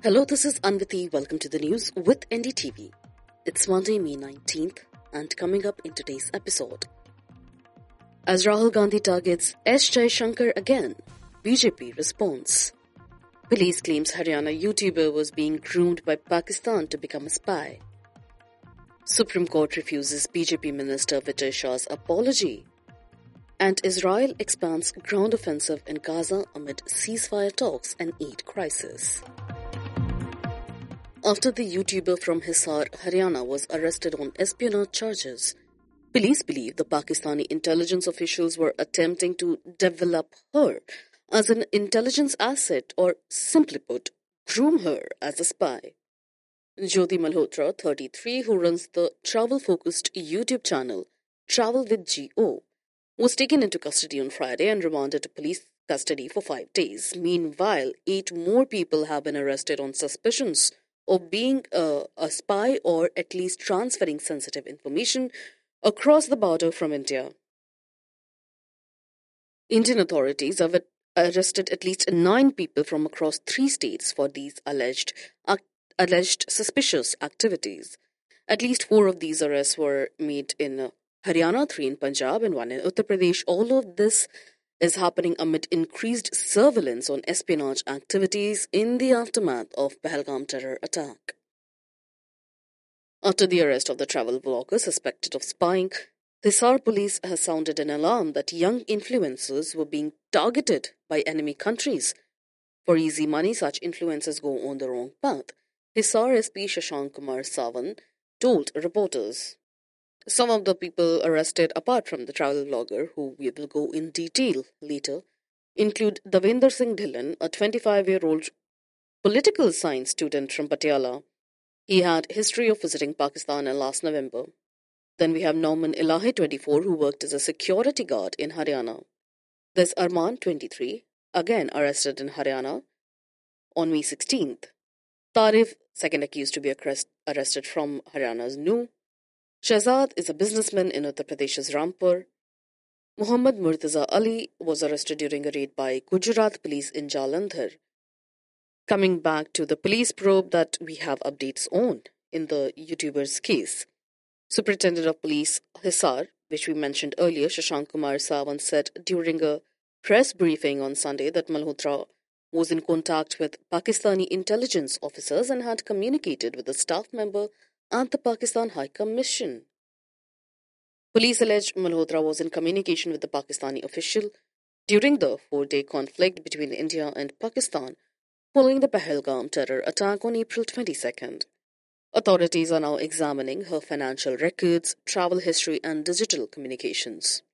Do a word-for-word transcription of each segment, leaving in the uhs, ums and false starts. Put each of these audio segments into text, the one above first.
Hello, this is Anviti. Welcome to the news with N D T V. It's Monday, May nineteenth, and coming up in today's episode. As Rahul Gandhi targets S. Jaishankar again, B J P responds. Police claims Haryana YouTuber was being groomed by Pakistan to become a spy. Supreme Court refuses B J P Minister Vijay Shah's apology. And Israel expands ground offensive in Gaza amid ceasefire talks and aid crisis. After the YouTuber from Hisar, Haryana was arrested on espionage charges, police believe the Pakistani intelligence officials were attempting to develop her as an intelligence asset or, simply put, groom her as a spy. Jyoti Malhotra, thirty-three, who runs the travel-focused YouTube channel Travel with G O, was taken into custody on Friday and remanded to police custody for five days. Meanwhile, eight more people have been arrested on suspicions of being a, a spy or at least transferring sensitive information across the border from India. Indian authorities have arrested at least nine people from across three states for these alleged act, alleged suspicious activities. At least four of these arrests were made in Haryana, three in Punjab, and one in Uttar Pradesh. All of this is happening amid increased surveillance on espionage activities in the aftermath of Pahalgam terror attack. After the arrest of the travel blogger suspected of spying, Hisar police has sounded an alarm that young influencers were being targeted by enemy countries. For easy money, such influencers go on the wrong path, Hisar S P Shashank Kumar Sawan told reporters. Some of the people arrested, apart from the travel blogger, who we will go in detail later, include Davinder Singh Dhillon, a twenty-five-year-old political science student from Patiala. He had history of visiting Pakistan in last November. Then we have Norman Elahi, twenty-four, who worked as a security guard in Haryana. There's Arman, twenty-three, again arrested in Haryana on May sixteenth. Tarif, second accused to be arrested from Haryana's New. Shahzad is a businessman in Uttar Pradesh's Rampur. Muhammad Murtaza Ali was arrested during a raid by Gujarat police in Jalandhar. Coming back to the police probe that we have updates on in the YouTuber's case. Superintendent of Police Hisar, which we mentioned earlier, Shashank Kumar Sawan, said during a press briefing on Sunday that Malhotra was in contact with Pakistani intelligence officers and had communicated with a staff member at the Pakistan High Commission. Police alleged Malhotra was in communication with the Pakistani official during the four-day conflict between India and Pakistan following the Pahalgam terror attack on April twenty-second. Authorities are now examining her financial records, travel history, and digital communications.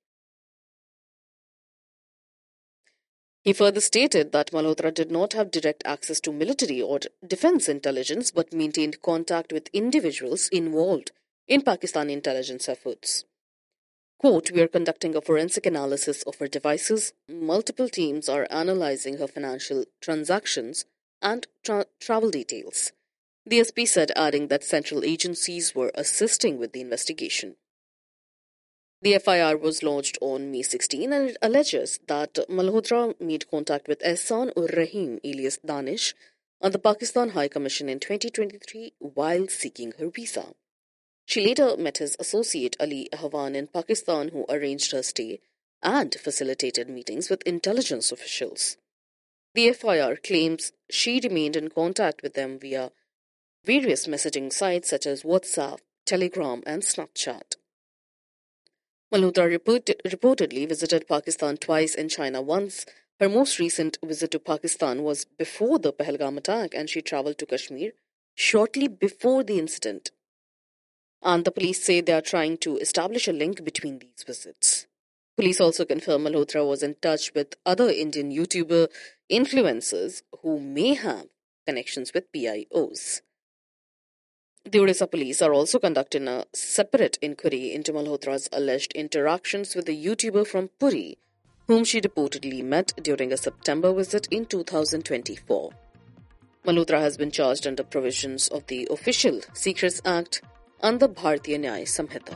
He further stated that Malhotra did not have direct access to military or defense intelligence but maintained contact with individuals involved in Pakistani intelligence efforts. Quote, "We are conducting a forensic analysis of her devices. Multiple teams are analyzing her financial transactions and tra- travel details," the S P said, adding that central agencies were assisting with the investigation. The F I R was launched on May sixteenth and it alleges that Malhotra made contact with Ehsan ur Rahim alias Danish at the Pakistan High Commission in twenty twenty-three while seeking her visa. She later met his associate Ali Ahwan in Pakistan, who arranged her stay and facilitated meetings with intelligence officials. The F I R claims she remained in contact with them via various messaging sites such as WhatsApp, Telegram, and Snapchat. Malhotra report- reportedly visited Pakistan twice and China once. Her most recent visit to Pakistan was before the Pahalgam attack, and she travelled to Kashmir shortly before the incident. And the police say they are trying to establish a link between these visits. Police also confirm Malhotra was in touch with other Indian YouTuber influencers who may have connections with P I Os. The Odisha police are also conducting a separate inquiry into Malhotra's alleged interactions with a YouTuber from Puri, whom she reportedly met during a September visit in two thousand twenty-four. Malhotra has been charged under provisions of the Official Secrets Act and the Bharatiya Nyaya Samhita.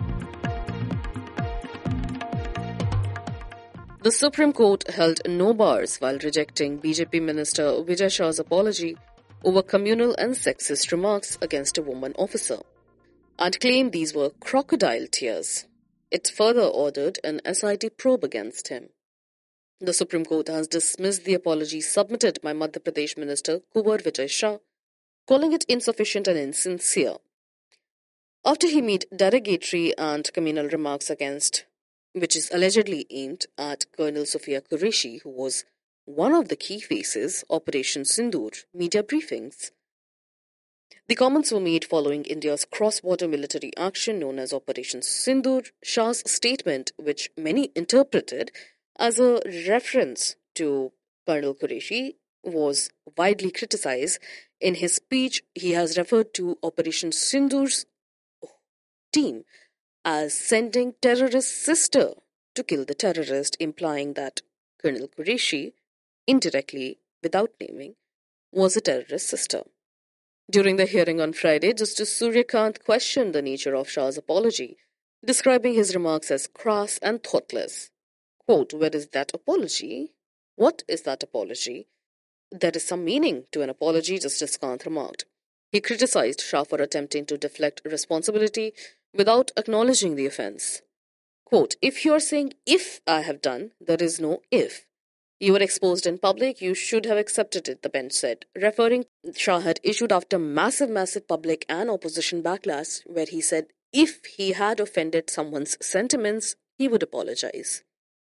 The Supreme Court held no bars while rejecting B J P Minister Vijay Shah's apology over communal and sexist remarks against a woman officer and claimed these were crocodile tears. It further ordered an S I T probe against him. The Supreme Court has dismissed the apology submitted by Madhya Pradesh Minister Kunwar Vijay Shah, calling it insufficient and insincere. After he made derogatory and communal remarks against, which is allegedly aimed at Colonel Sophia Qureshi, who was one of the key faces, Operation Sindoor, media briefings. The comments were made following India's cross-border military action known as Operation Sindoor. Shah's statement, which many interpreted as a reference to Colonel Qureshi, was widely criticized. In his speech, he has referred to Operation Sindoor's team as sending terrorist sister to kill the terrorist, implying that Colonel Qureshi, indirectly, without naming, was a terrorist sister. During the hearing on Friday, Justice Suryakant questioned the nature of Shah's apology, describing his remarks as crass and thoughtless. Quote, "Where is that apology? What is that apology? There is some meaning to an apology," Justice Kant remarked. He criticized Shah for attempting to deflect responsibility without acknowledging the offense. Quote, "If you are saying if I have done, there is no if. You were exposed in public, you should have accepted it," the bench said, referring Shah had issued after massive, massive public and opposition backlash, where he said if he had offended someone's sentiments, he would apologize.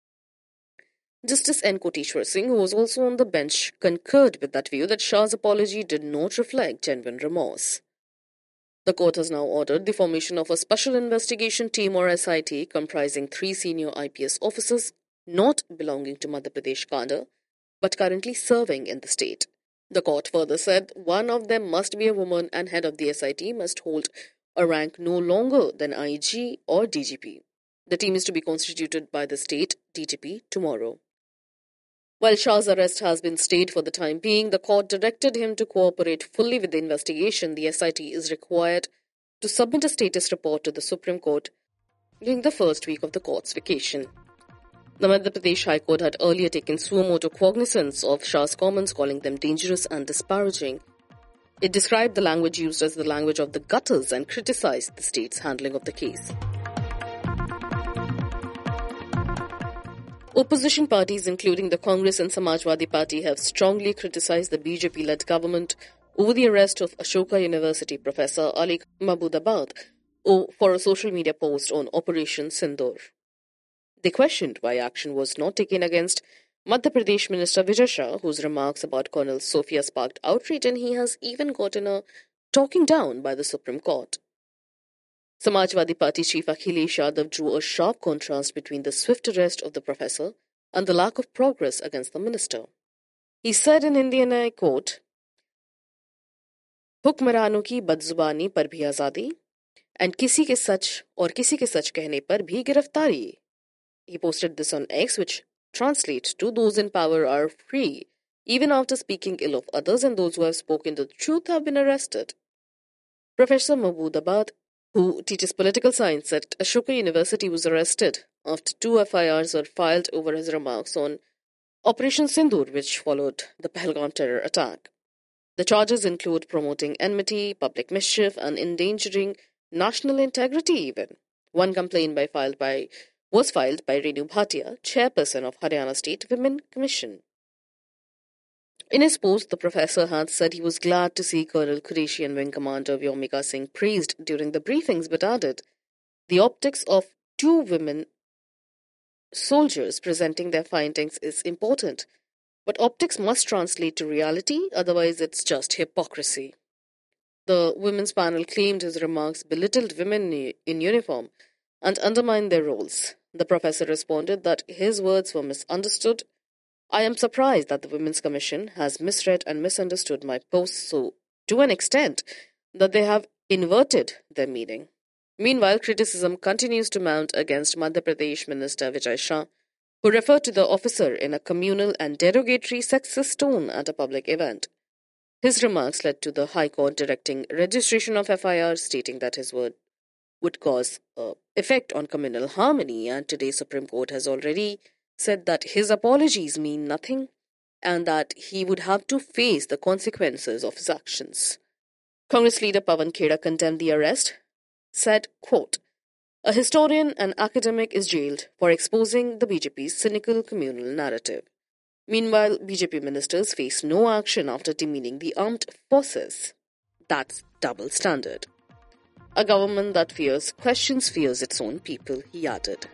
Justice N. Koteshwar Singh, who was also on the bench, concurred with that view that Shah's apology did not reflect genuine remorse. The court has now ordered the formation of a special investigation team or S I T comprising three senior I P S officers not belonging to Madhya Pradesh cadre, but currently serving in the state. The court further said one of them must be a woman and head of the S I T must hold a rank no longer than I G or D G P. The team is to be constituted by the state D G P tomorrow. While Shah's arrest has been stayed for the time being, the court directed him to cooperate fully with the investigation. The S I T is required to submit a status report to the Supreme Court during the first week of the court's vacation. The Madhya Pradesh High Court had earlier taken suo motu cognizance of Shah's comments, calling them dangerous and disparaging. It described the language used as the language of the gutters and criticized the state's handling of the case. Opposition parties, including the Congress and Samajwadi Party, have strongly criticized the B J P-led government over the arrest of Ashoka University professor Ali Mahmoodabad for a social media post on Operation Sindoor. They questioned why action was not taken against Madhya Pradesh Minister Vijay Shah, whose remarks about Colonel Sophia sparked outrage, and he has even gotten a talking down by the Supreme Court. Samajwadi Party chief Akhilesh Yadav drew a sharp contrast between the swift arrest of the professor and the lack of progress against the minister. He said in Hindi, and I quote, "हुक्मरानों की बदजुबानी पर भी आजादी and किसी के सच और किसी के सच कहने पर भी गिरफ्तारी." He posted this on X, which translates to "Those in power are free, even after speaking ill of others, and those who have spoken the truth have been arrested." Professor Mahmoodabad, who teaches political science at Ashoka University, was arrested after two F I Rs were filed over his remarks on Operation Sindoor, which followed the Pahalgam terror attack. The charges include promoting enmity, public mischief, and endangering national integrity even. One complaint by filed by was filed by Renu Bhatia, chairperson of Haryana State Women Commission. In his post, the professor had said he was glad to see Colonel Qureshi and Wing Commander Vyomika Singh praised during the briefings, but added, "The optics of two women soldiers presenting their findings is important, but optics must translate to reality, otherwise it's just hypocrisy." The women's panel claimed his remarks belittled women in uniform and undermined their roles. The professor responded that his words were misunderstood. "I am surprised that the Women's Commission has misread and misunderstood my post so to an extent that they have inverted their meaning." Meanwhile, criticism continues to mount against Madhya Pradesh Minister Vijay Shah, who referred to the officer in a communal and derogatory sexist tone at a public event. His remarks led to the High Court directing registration of F I R, stating that his word would cause uh, effect on communal harmony, and today's Supreme Court has already said that his apologies mean nothing and that he would have to face the consequences of his actions. Congress leader Pawan Khera condemned the arrest, said, quote, "A historian and academic is jailed for exposing the B J P's cynical communal narrative. Meanwhile, B J P ministers face no action after demeaning the armed forces. That's double standard. A government that fears questions fears its own people," he added.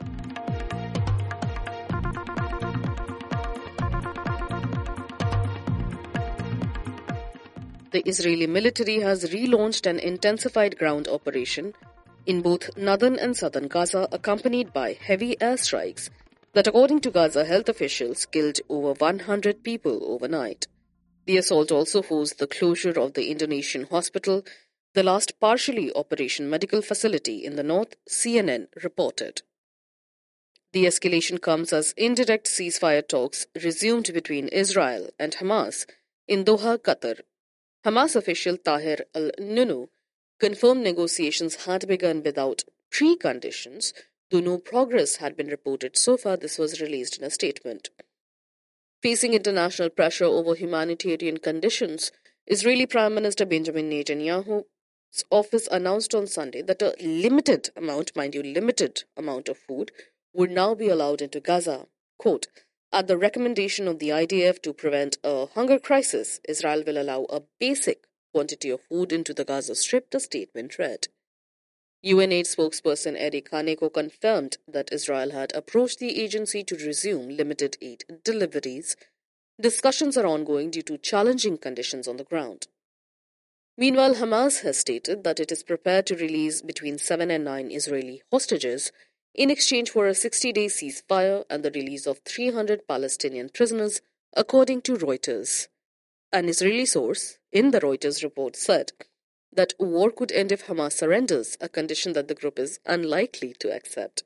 The Israeli military has relaunched an intensified ground operation in both northern and southern Gaza, accompanied by heavy airstrikes that, according to Gaza health officials, killed over one hundred people overnight. The assault also forced the closure of the Indonesian hospital, the last partially operational medical facility in the north, C N N reported. The escalation comes as indirect ceasefire talks resumed between Israel and Hamas in Doha, Qatar. Hamas official Tahir al-Nunu confirmed negotiations had begun without preconditions, though no progress had been reported so far. This was released in a statement. Facing international pressure over humanitarian conditions, Israeli Prime Minister Benjamin Netanyahu's office announced on Sunday that a limited amount, mind you, limited amount of food would now be allowed into Gaza. Quote, "At the recommendation of the I D F to prevent a hunger crisis, Israel will allow a basic quantity of food into the Gaza Strip," the statement read. U N aid spokesperson Eric Kaneko confirmed that Israel had approached the agency to resume limited aid deliveries. Discussions are ongoing due to challenging conditions on the ground. Meanwhile, Hamas has stated that it is prepared to release between seven and nine Israeli hostages in exchange for a sixty-day ceasefire and the release of three hundred Palestinian prisoners, according to Reuters. An Israeli source in the Reuters report said that war could end if Hamas surrenders, a condition that the group is unlikely to accept.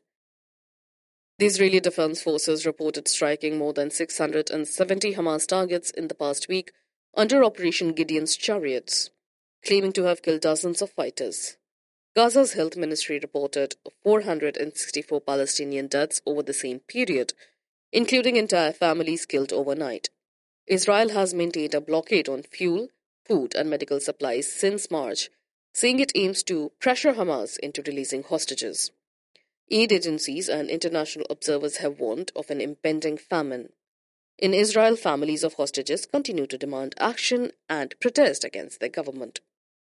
The Israeli Defense Forces reported striking more than six hundred seventy Hamas targets in the past week under Operation Gideon's Chariots, claiming to have killed dozens of fighters. Gaza's health ministry reported four hundred sixty-four Palestinian deaths over the same period, including entire families killed overnight. Israel has maintained a blockade on fuel, food and medical supplies since March, saying it aims to pressure Hamas into releasing hostages. Aid agencies and international observers have warned of an impending famine. In Israel, families of hostages continue to demand action and protest against their government.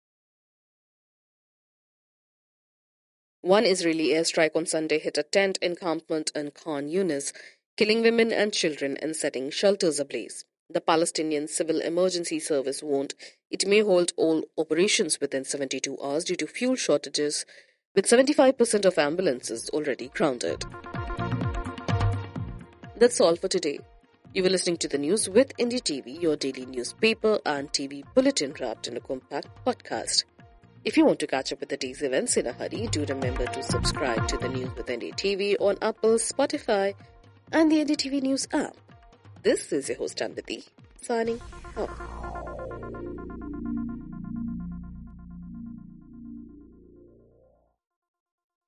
One Israeli airstrike on Sunday hit a tent encampment in Khan Yunis, killing women and children and setting shelters ablaze. The Palestinian Civil Emergency Service warned it may halt all operations within seventy-two hours due to fuel shortages, with seventy-five percent of ambulances already grounded. That's all for today. You were listening to the news with Indie T V, your daily newspaper and T V bulletin wrapped in a compact podcast. If you want to catch up with the day's events in a hurry, do remember to subscribe to the News with Indie T V on Apple, Spotify, and the Indie T V News app. This is your host, Anviti, signing off.